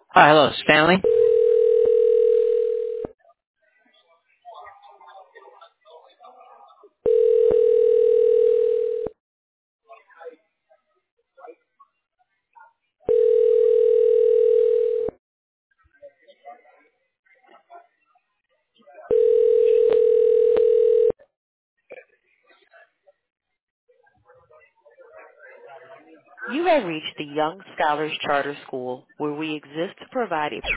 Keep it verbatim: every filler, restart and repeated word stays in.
Hi, hello, Stanley. You have reached the Young Scholars Charter School, where we exist to provide a